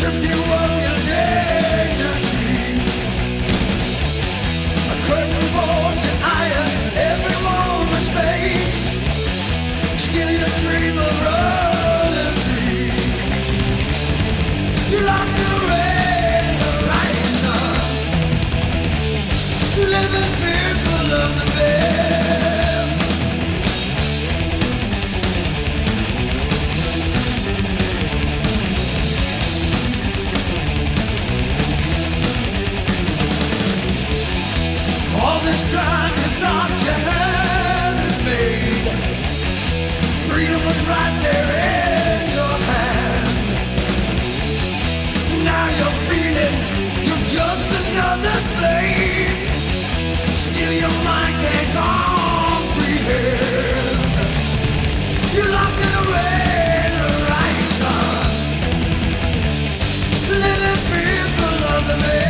This time you thought you had it made. Freedom was right there in your hand. Now you're feeling you're just another slave. Still your mind can't comprehend. You're locked in a red horizon, living fearful of the man.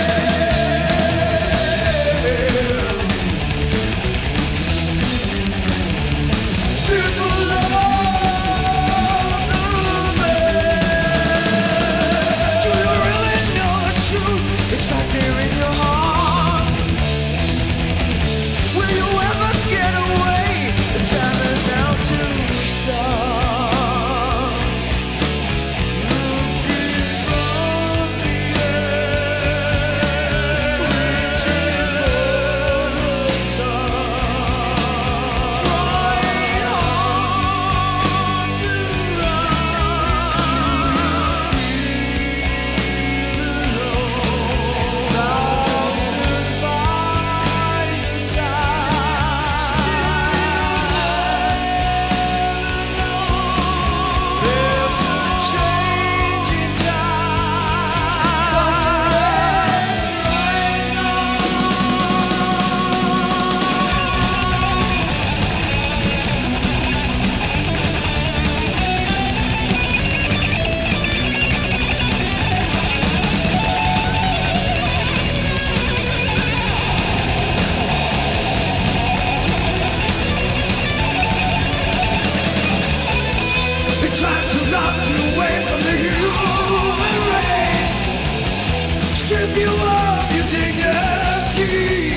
Strip you of your dignity.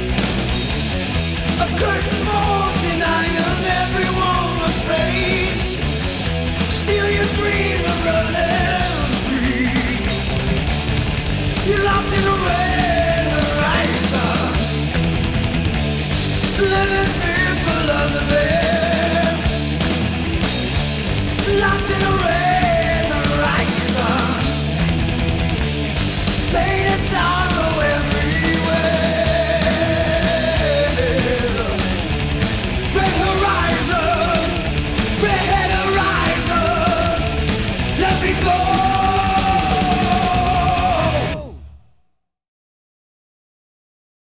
A curtain falls in iron every woman's face. Steal your dream of running free. You're locked in a red horizon, living fearful of the bed.